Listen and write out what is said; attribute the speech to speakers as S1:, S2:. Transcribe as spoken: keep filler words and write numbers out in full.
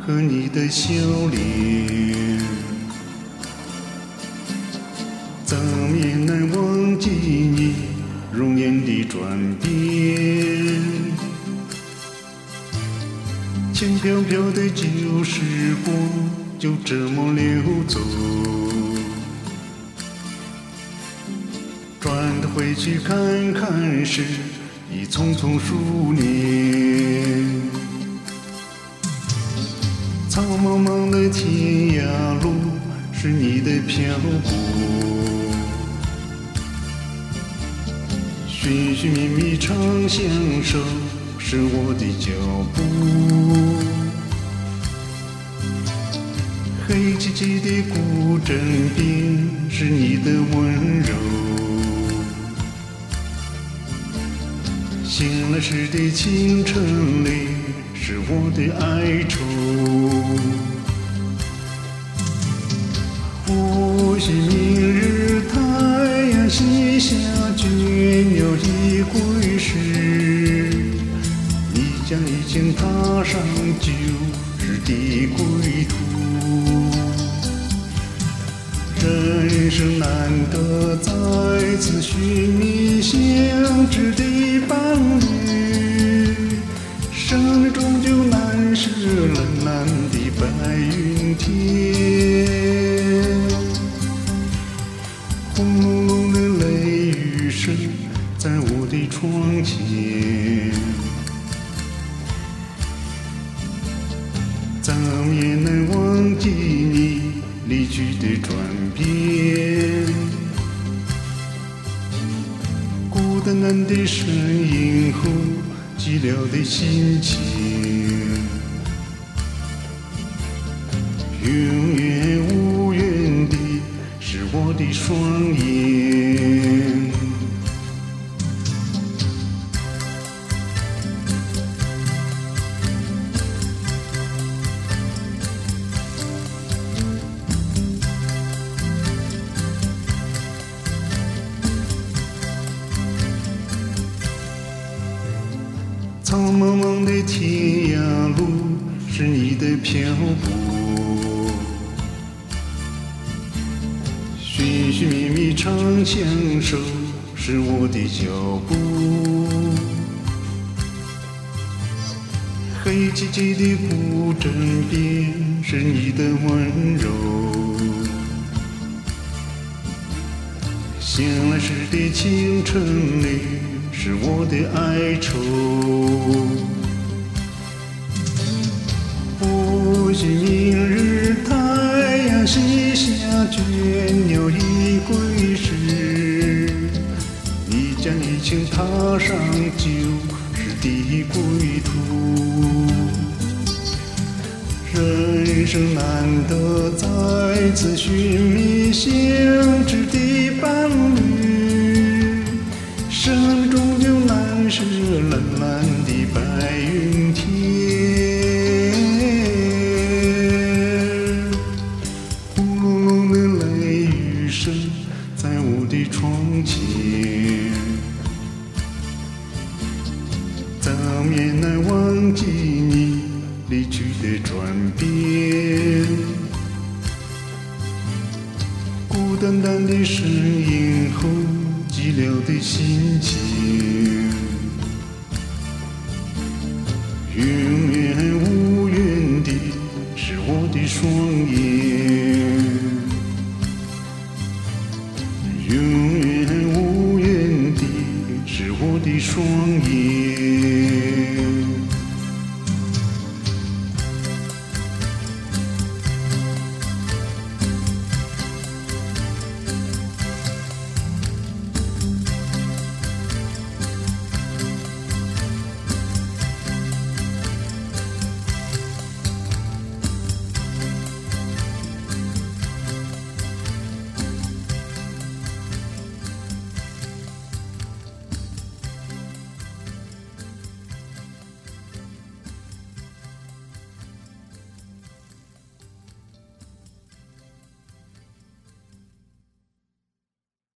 S1: 和你的笑脸，怎么也难忘记你容颜的转变。轻飘飘的旧时光就这么流走，转头回去看看时，已匆匆数年。苍茫茫的天涯路是你的漂泊，寻寻觅觅长相守是我的脚步。黑漆漆的古镇边是你的温柔，醒来时的清晨里是我的哀愁。或许明日太阳西下，倦鸟已归时，你将已经踏上旧日的归途。人生难得再次寻觅相知的伴侣，生命终究难舍蓝蓝的白云天。轰隆隆的雷雨声在我的窗前，怎么也难忘记你离去的转变。孤单单的身影后寂寥的心情，永远无缘的是我的双眼。苍茫茫的天涯路是你的漂泊，寻寻觅觅长相守是我的脚步。黑漆漆的古镇边是你的温柔，醒来时的清晨里是我的哀愁。或许明日太阳西下，倦鸟已归时，你将已经踏上旧日的归途。人生难得再次寻觅相知的伴侣，生命终究难舍蓝蓝的白云天。轰隆隆的雷雨声在我的窗前，怎么也难忘记你离去的转变。孤单单的身影后寂寥的心情，永远无缘的是我的双眼，永远无缘的是我的双眼。